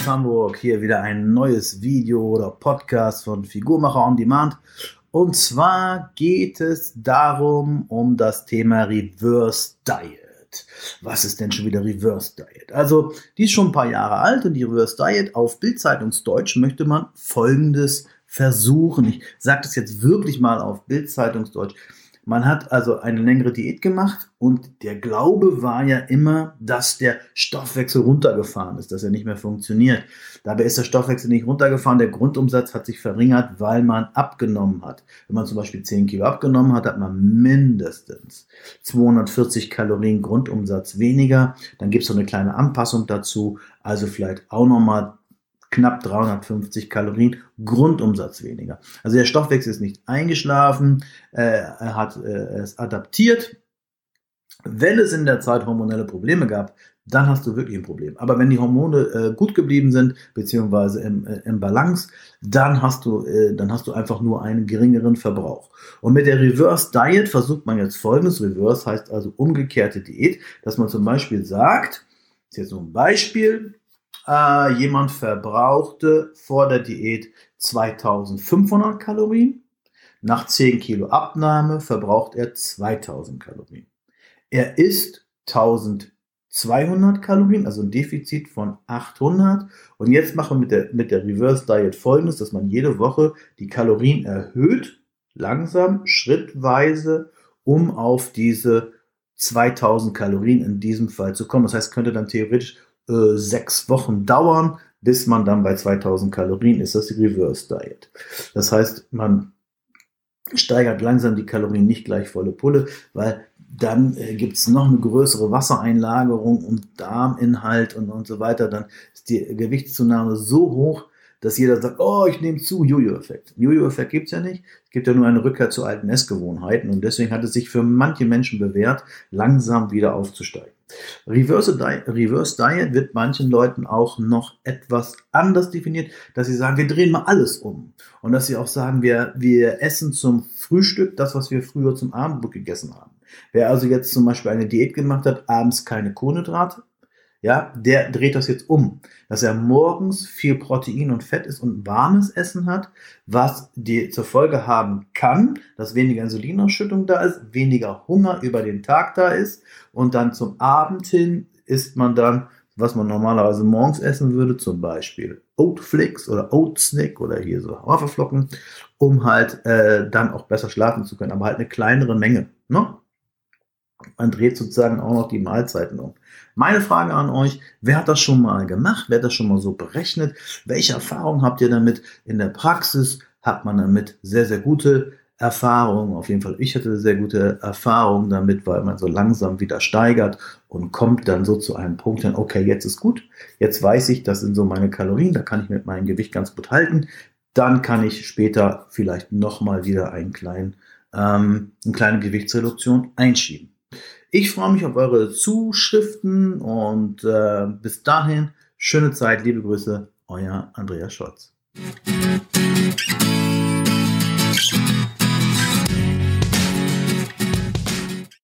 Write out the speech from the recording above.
Hamburg, hier wieder ein neues Video oder Podcast von Figurmacher on Demand. Und zwar geht es um das Thema Reverse Diet. Was ist denn schon wieder Reverse Diet? Also, die ist schon ein paar Jahre alt und die Reverse Diet auf Bild-Zeitungsdeutsch möchte man Folgendes versuchen. Ich sage das jetzt wirklich mal auf Bild-Zeitungsdeutsch. Man hat also eine längere Diät gemacht und der Glaube war ja immer, dass der Stoffwechsel runtergefahren ist, dass er nicht mehr funktioniert. Dabei ist der Stoffwechsel nicht runtergefahren, der Grundumsatz hat sich verringert, weil man abgenommen hat. Wenn man zum Beispiel 10 Kilo abgenommen hat, hat man mindestens 240 Kalorien Grundumsatz weniger. Dann gibt es so eine kleine Anpassung dazu, also vielleicht auch nochmal knapp 350 Kalorien Grundumsatz weniger. Also der Stoffwechsel ist nicht eingeschlafen, er hat es adaptiert. Wenn es in der Zeit hormonelle Probleme gab, dann hast du wirklich ein Problem. Aber wenn die Hormone gut geblieben sind, beziehungsweise im Balance, dann hast du einfach nur einen geringeren Verbrauch. Und mit der Reverse Diet versucht man jetzt Folgendes. Reverse heißt also umgekehrte Diät, dass man zum Beispiel sagt, das ist jetzt so ein Beispiel, jemand verbrauchte vor der Diät 2500 Kalorien. Nach 10 Kilo Abnahme verbraucht er 2000 Kalorien. Er isst 1200 Kalorien, also ein Defizit von 800. Und jetzt machen wir mit der Reverse Diet Folgendes, dass man jede Woche die Kalorien erhöht, langsam, schrittweise, um auf diese 2000 Kalorien in diesem Fall zu kommen. Das heißt, könnte dann theoretisch 6 Wochen dauern, bis man dann bei 2000 Kalorien ist. Das ist die Reverse Diet. Das heißt, man steigert langsam die Kalorien, nicht gleich volle Pulle, weil dann gibt es noch eine größere Wassereinlagerung und Darminhalt und so weiter. Dann ist die Gewichtszunahme so hoch, dass jeder sagt, oh, ich nehme zu, Jojo-Effekt. Jojo-Effekt gibt es ja nicht. Es gibt ja nur eine Rückkehr zu alten Essgewohnheiten und deswegen hat es sich für manche Menschen bewährt, langsam wieder aufzusteigen. Reverse Diet wird manchen Leuten auch noch etwas anders definiert, dass sie sagen, wir drehen mal alles um. Und dass sie auch sagen, wir essen zum Frühstück das, was wir früher zum Abendbrot gegessen haben. Wer also jetzt zum Beispiel eine Diät gemacht hat, abends keine Kohlenhydrate, ja, der dreht das jetzt um, dass er morgens viel Protein und Fett isst und warmes Essen hat, was die zur Folge haben kann, dass weniger Insulinausschüttung da ist, weniger Hunger über den Tag da ist und dann zum Abend hin isst man dann, was man normalerweise morgens essen würde, zum Beispiel Oatflix oder Oatsnack oder hier so Haferflocken, um halt dann auch besser schlafen zu können, aber halt eine kleinere Menge, ne? Man dreht sozusagen auch noch die Mahlzeiten um. Meine Frage an euch, wer hat das schon mal gemacht? Wer hat das schon mal so berechnet? Welche Erfahrungen habt ihr damit in der Praxis? Hat man damit sehr, sehr gute Erfahrungen? Auf jeden Fall, ich hatte sehr gute Erfahrungen damit, weil man so langsam wieder steigert und kommt dann so zu einem Punkt hin, okay, jetzt ist gut. Jetzt weiß ich, das sind so meine Kalorien, da kann ich mit meinem Gewicht ganz gut halten. Dann kann ich später vielleicht nochmal wieder eine kleine Gewichtsreduktion einschieben. Ich freue mich auf eure Zuschriften und bis dahin, schöne Zeit, liebe Grüße, euer Andreas Scholz.